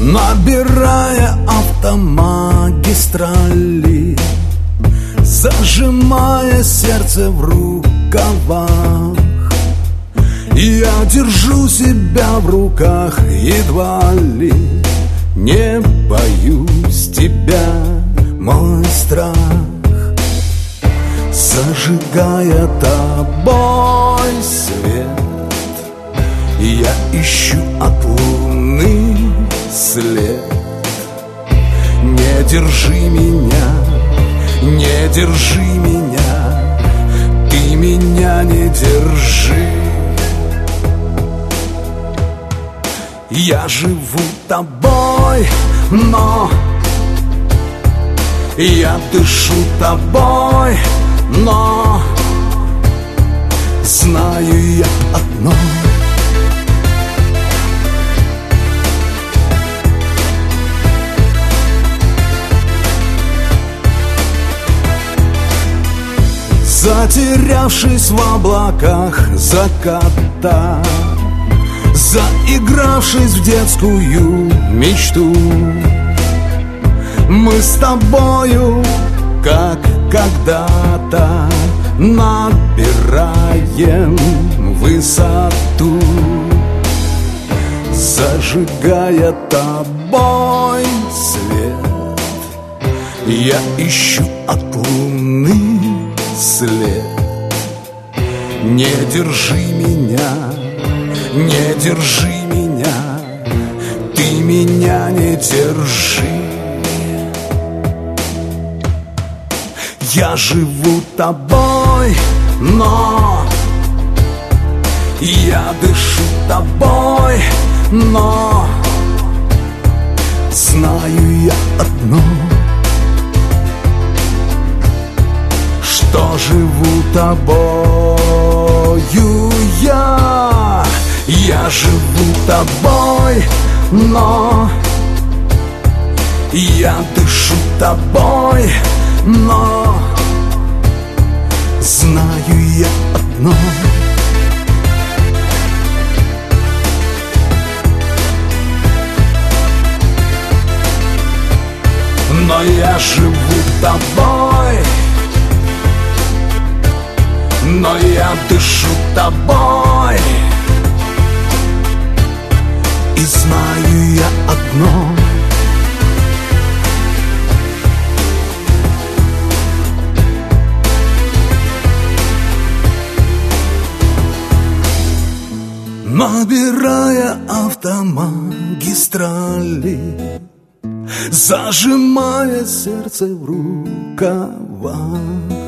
набирая автомагистрали, зажимая сердце в рукавах. Я держу себя в руках, едва ли не боюсь тебя, мой страх. Зажигая тобой свет, я ищу от луны след. Не держи меня, не держи меня, ты меня не держи. Я живу тобой, но я дышу тобой, но знаю я одно: затерявшись в облаках заката, заигравшись в детскую мечту, мы с тобою, как когда-то, набираем высоту. Зажигая тобой свет, я ищу от луны след. Не держи меня, не держи меня, ты меня не держи. Я живу тобой, но я дышу тобой, но знаю я одно: что живу тобою я. Я живу тобой, но я дышу тобой, но знаю я одно: но я живу тобой, но я дышу тобой, и знаю я одно: набирая автомагистрали, зажимая сердце в рукавах,